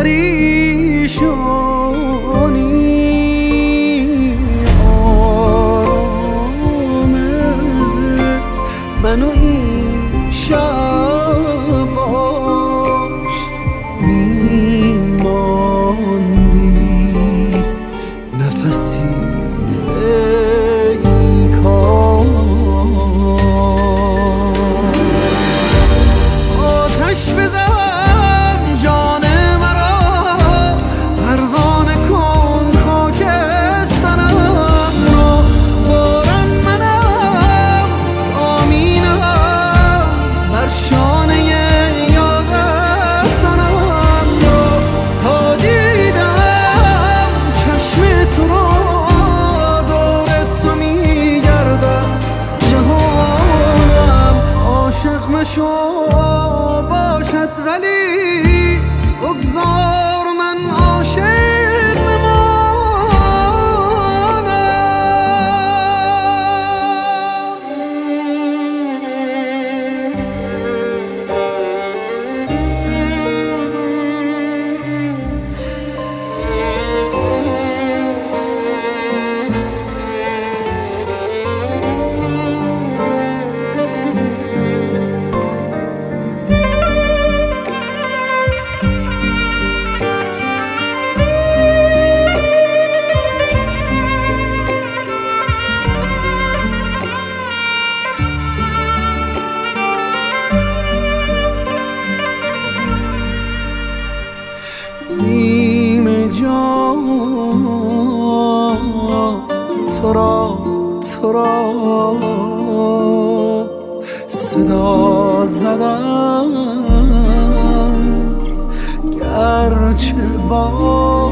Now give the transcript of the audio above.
پریشانی آرامه منو این شب باش میماندی نفسی ای کار آتش بزن جان مرا پروانه کن خاکسترم رو بارم منم تامینم بر شانه یاد سرم رو تا دیدم چشم تو رو دور تو میگردم جهانم عاشق مشو باشد ولی بگذار من عاشق نیم جان تو را صدا زدم گرچه با